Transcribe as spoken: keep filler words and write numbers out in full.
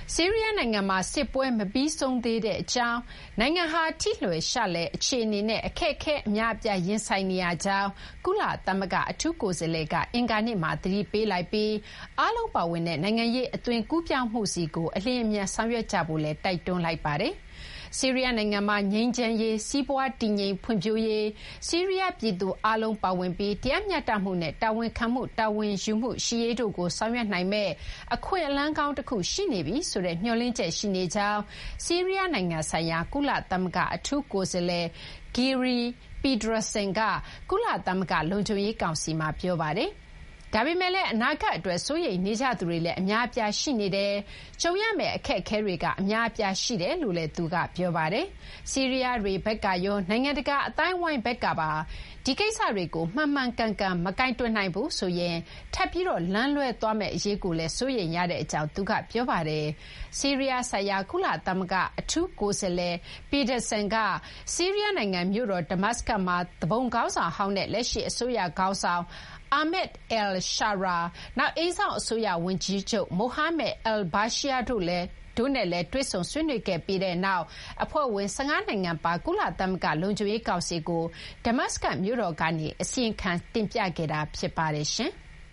ဆီးရီးယားနိုင်ငံမှာစစ်ပွဲမပြီးဆုံးသေးတဲ့အကြောင်းနိုင်ငံဟာထိလွယ်ရှလွယ်အခြေအနေနဲ့အခက်အခဲအများအပြားရင်ဆိုင်နေရကြောင်းကုလသမဂ္ဂအထူးကိုယ်စားလှယ်ကအင်္ဂါနေ့မှာသတိပေးလိုက်ပြီးအားလုံးပါဝင်တဲ့နိုင်ငံရေးအသွင်ကူးပြောင်းမှုစီကိုအလျင်အမြန်ဆောင်ရွက်ကြဖို့လည်းတိုက်တွန်းလိုက်ပါတယ်။ဆီးရီးယားနိုင်ငံမှာငြိမ်းချမ်းရေးစီးပွားတည်ငြိမ်ဖွံ့ဖြိုးရေးဆီးရီးယားပြည်သူအားလုံးပါဝင်ပြီးတရားမျှတမှုနဲ့တာဝန်ခံမှုတာဝန်ယူမှုရှိရေးတို့ကိုဆောင်ရွက်နိုင်မဲ့အခွင့်အလမ်းကောင်းတစ်ခုရှိနေပြီဆိုတဲ့မျှော်လင့်ချက်ရှိနေကြောင်းဆီးရီးယားနိုင်ငံဆိုင်ရာကုလသမဂ္ဂအထူးကိုယ်စားလှယ်ဂီရီပီဒရဆန်ကကုလသမဂ္ဂလုံခြုံရေးကောင်စီမှာပြောပါတယ်။ဒါပေမဲ့လည်းအနာဂတ်အတွက်စိုးရိမ်နေကြသူတွေလည်းအများအပြားရှိနေတယ်။ကြုံရမယ့်အခက်အခဲတွေကအများအပြားရှိတယ်လို့လည်းသူကပြောပါတယ်။ဆီးရီးယားတွေဘက်ကရောနိုင်ငံတကာအတိုင်းအဝိုင်းဘက်ကပါဒီကိစ္စတွေကိုမှန်မှန်ကန်ကန်မကင်တွယ်နိုင်ဘူးဆိုရင်ထပ်ပြီးတော့လမ်းလွဲသွားမယ့်အရေးကိုလည်းစိုးရိမ်ရတဲ့အကြောင်းသူကပြောပါတယ်။ဆီးရီးယားဆိုင်ရာကုလသမဂ္ဂအထူးကိုယ်စားလှယ်ပီဒါဆန်ကဆီးရီးယားနိုင်ငံမြို့တော်ဒမတ်စကတ်မှာတပုံခေါင်းဆောင်ဟောင်းတဲ့လက်ရှိအစိုးရခေါင်းဆောင်အာမက်အယ်ရှာရာနောက်အိမ်ဆောင်အစိုးရဝန်ကြီးချုပ်မိုဟာမက်အယ်ဘာရှီယာတို့လည်းတို့နဲ့လည်းတွေ့ဆုံဆွေးနွေးခဲ့ပြီးတဲ့နောက်အဖွဲ့ဝင်၁၅နိုင်ငံပါကုလသမဂ္ဂလုံခြုံရေးကောင်စီကိုဒမတ်စကတ်မြို့တော်ကနေအစီရင်ခံတင်ပြခဲ့တာဖြစ်ပါတယ်ရှင်။